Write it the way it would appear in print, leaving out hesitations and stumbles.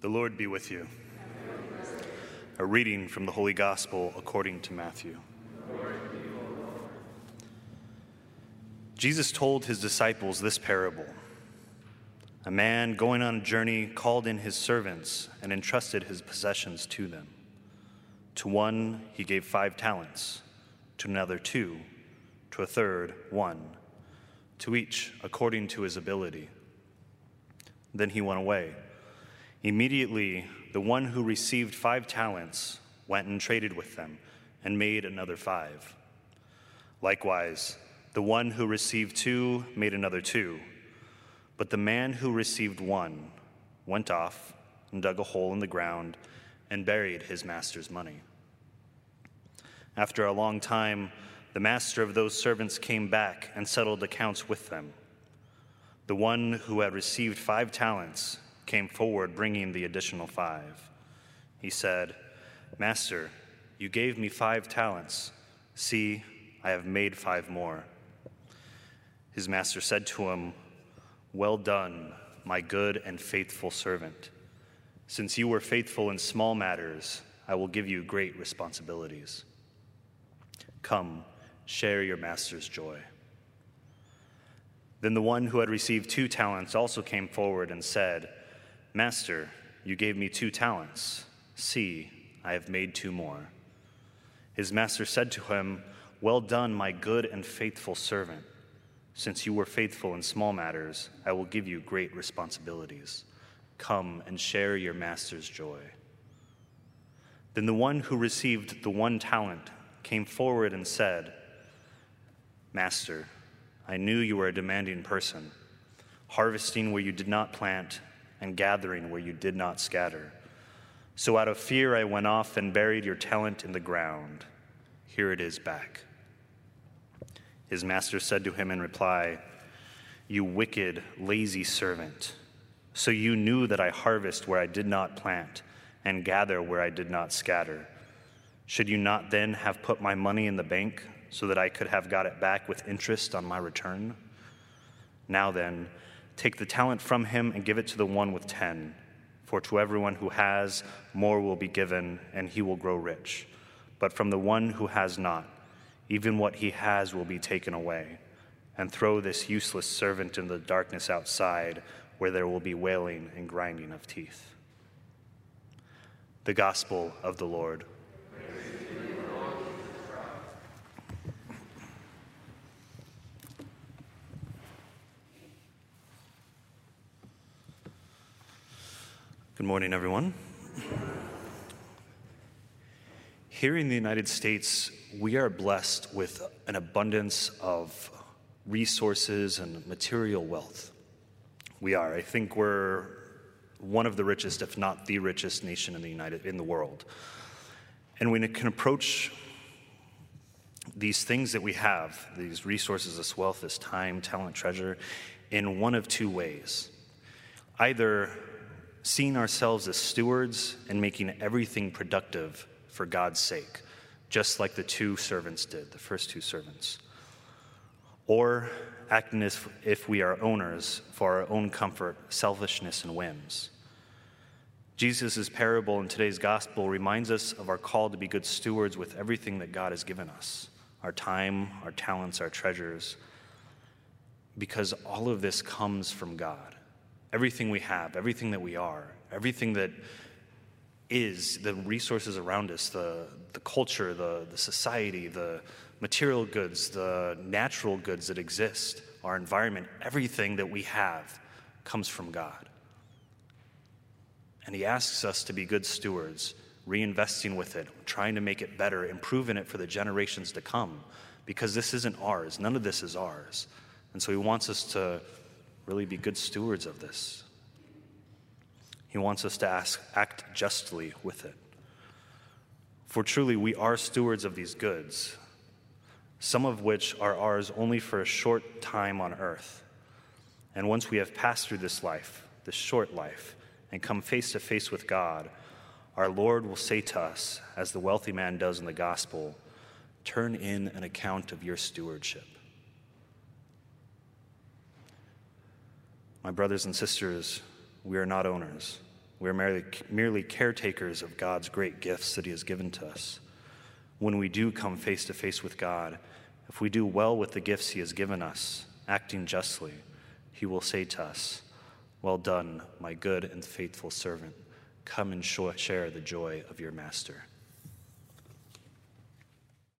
The Lord be with you. A reading from the Holy Gospel according to Matthew. Jesus told his disciples this parable. A man going on a journey called in his servants and entrusted his possessions to them. To one he gave 5 talents, to another 2, to a third 1, to each according to his ability. Then he went away. Immediately, the one who received 5 talents went and traded with them and made another 5. Likewise, the one who received 2 made another 2. But the man who received 1 went off and dug a hole in the ground and buried his master's money. After a long time, the master of those servants came back and settled accounts with them. The one who had received 5 talents came forward bringing the additional 5. He said, "Master, you gave me 5 talents. See, I have made 5 more." His master said to him, "Well done, my good and faithful servant. Since you were faithful in small matters, I will give you great responsibilities. Come, share your master's joy." Then the one who had received 2 talents also came forward and said, "Master, you gave me 2 talents. See, I have made 2 more." His master said to him, "Well done, my good and faithful servant. Since you were faithful in small matters, I will give you great responsibilities. Come and share your master's joy." Then the one who received the 1 talent came forward and said, "Master, I knew you were a demanding person, harvesting where you did not plant and gathering where you did not scatter. So out of fear I went off and buried your talent in the ground. Here it is back." His master said to him in reply, "You wicked, lazy servant. So you knew that I harvest where I did not plant and gather where I did not scatter. Should you not then have put my money in the bank so that I could have got it back with interest on my return? Now then, take the talent from him and give it to the one with 10. For to everyone who has, more will be given, and he will grow rich. But from the one who has not, even what he has will be taken away. And throw this useless servant in the darkness outside, where there will be wailing and grinding of teeth." The Gospel of the Lord. Good morning, everyone. Here in the United States, we are blessed with an abundance of resources and material wealth. We are. I think we're one of the richest, if not the richest nation in the world. And we can approach these things that we have, these resources, this wealth, this time, talent, treasure, in one of 2 ways. Either seeing ourselves as stewards and making everything productive for God's sake, just like the 2 servants did, the first 2 servants. Or acting as if we are owners for our own comfort, selfishness, and whims. Jesus' parable in today's gospel reminds us of our call to be good stewards with everything that God has given us, our time, our talents, our treasures, because all of this comes from God. Everything we have, everything that we are, everything that is, the resources around us, the culture, the society, the material goods, the natural goods that exist, our environment, everything that we have comes from God. And he asks us to be good stewards, reinvesting with it, trying to make it better, improving it for the generations to come, because this isn't ours. None of this is ours. And so he wants us to really be good stewards of this. He wants us to act justly with it. For truly, we are stewards of these goods, some of which are ours only for a short time on earth. And once we have passed through this life, this short life, and come face to face with God, our Lord will say to us, as the wealthy man does in the gospel, "Turn in an account of your stewardship." My brothers and sisters, we are not owners. We are merely caretakers of God's great gifts that he has given to us. When we do come face to face with God, if we do well with the gifts he has given us, acting justly, he will say to us, "Well done, my good and faithful servant. Come and share the joy of your master."